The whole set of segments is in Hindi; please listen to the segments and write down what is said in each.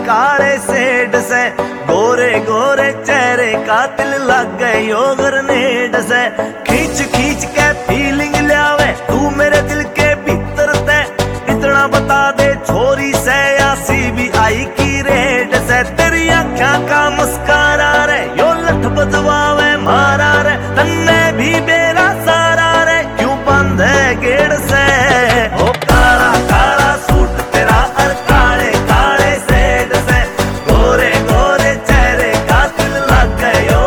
काले सेड से, गोरे गोरे चेहरे का दिल लग गए यो ग्रेनेड से। खींच खींच के फीलिंग लावे तू मेरे दिल के भीतर ते, इतना बता दे छोरी से या CBI की रेड से। तेरी आँखों का मुस्कारा रे यो लठ बजवावे मारा रे, तन्ने भी बेरा सारा रे क्यों बंधे गेड़ से। ओ काला काला सूट तेरा और काले काले सेड से, गोरे गोरे चेहरे का दिल लग गयो।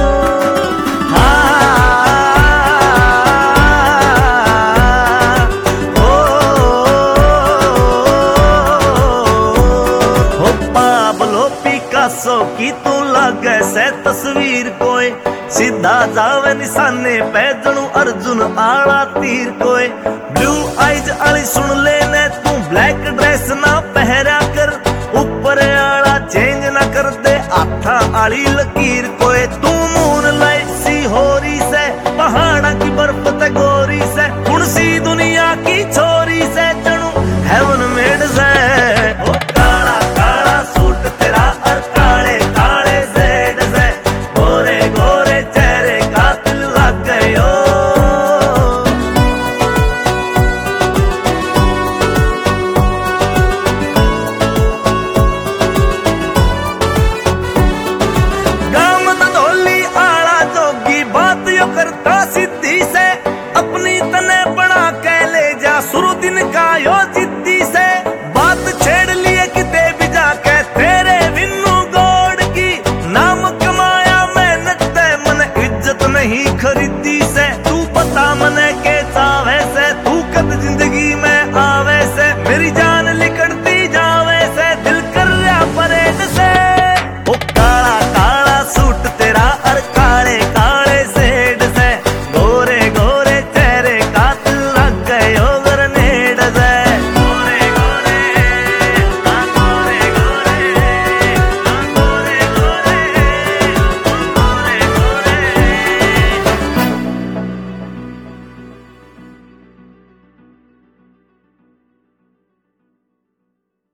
पाब्लो पिकासो की तू लागे से तस्वीर कोई, सीधा जावे निशाने पे जनू अर्जुन आला तीर कोई। ब्लू आइज आली सुन लेने तू ब्लैक ड्रेस ना पहरा कर, ऊपर आला चेंज ना कर दे आथा आली लकीर